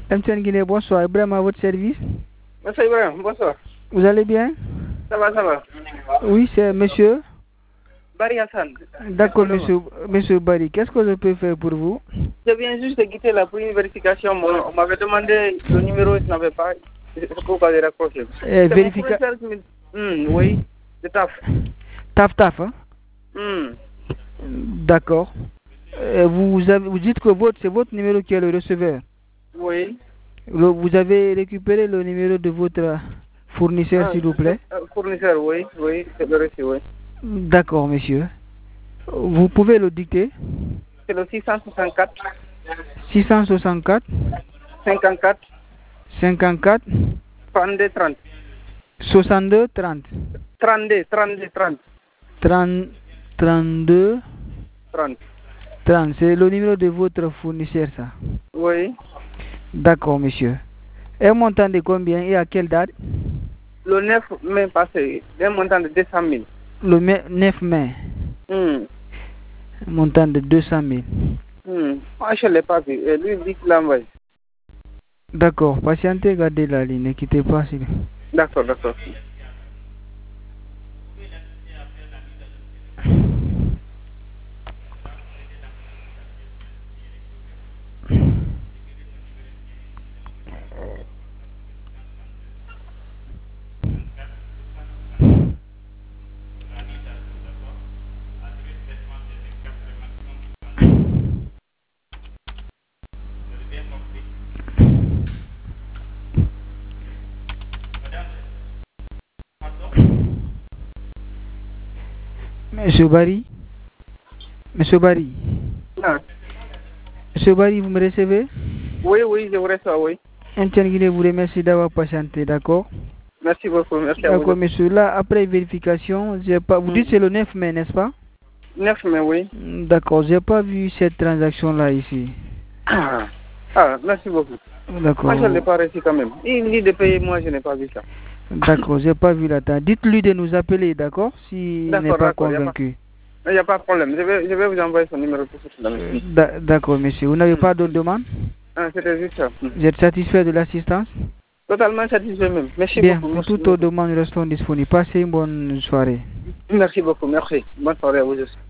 MTN Guinée, bonsoir. Ibrahim à votre service. Monsieur Ibrahim, bonsoir. Vous allez bien? Ça va, ça va. Oui, c'est monsieur. Barry Hassan. D'accord, monsieur Barry. Qu'est-ce que je peux faire pour vous? Je viens juste de quitter la première vérification. On m'avait demandé le numéro, je n'avais pas. C'est pourquoi j'ai raccroché. Vérification. Oui, c'est taf. Taf, hein? D'accord. Vous dites que c'est votre numéro qui est le receveur. Oui. Vous avez récupéré le numéro de votre fournisseur, s'il vous plaît? Fournisseur, oui, c'est le reçu, oui. D'accord, monsieur. Vous pouvez le dicter? C'est le 664. 664. 54. 54. 32 30. 62 30. 32 30. 32 30. 30. C'est le numéro de votre fournisseur, ça? Oui. D'accord, monsieur. Un montant de combien et à quelle date? Le 9 mai passé, un montant de 200 000. Le 9 mai. Un montant de 200 000. Moi, je ne l'ai pas vu. Et lui, il dit qu'il l'a envoyé. D'accord. Patientez, gardez la ligne. Ne quittez pas. D'accord. Monsieur Barry? Monsieur Barry? Non. Monsieur Barry, vous me recevez? Oui, je vous reçois, oui. MTN Guinée vous remercie d'avoir patienté, d'accord? Merci beaucoup, merci à vous. D'accord, monsieur. Là, après vérification, vous dites que c'est le 9 mai, n'est-ce pas? 9 mai, oui. D'accord, j'ai pas vu cette transaction-là ici. Merci beaucoup. D'accord. Moi, je ne l'ai pas reçu quand même. Il dit de payer, moi, je n'ai pas vu ça. D'accord, j'ai pas vu la date. Dites-lui de nous appeler, d'accord? S'il n'est pas convaincu. Il n'y a pas de problème. Je vais vous envoyer son numéro tout de suite. D'accord, monsieur. Vous n'avez pas d'autres demandes? C'était juste ça. Vous êtes satisfait de l'assistance? Totalement satisfait même. Merci beaucoup. Bien, pour toutes aux demandes restons disponibles. Passez une bonne soirée. Merci beaucoup, merci. Bonne soirée à vous aussi.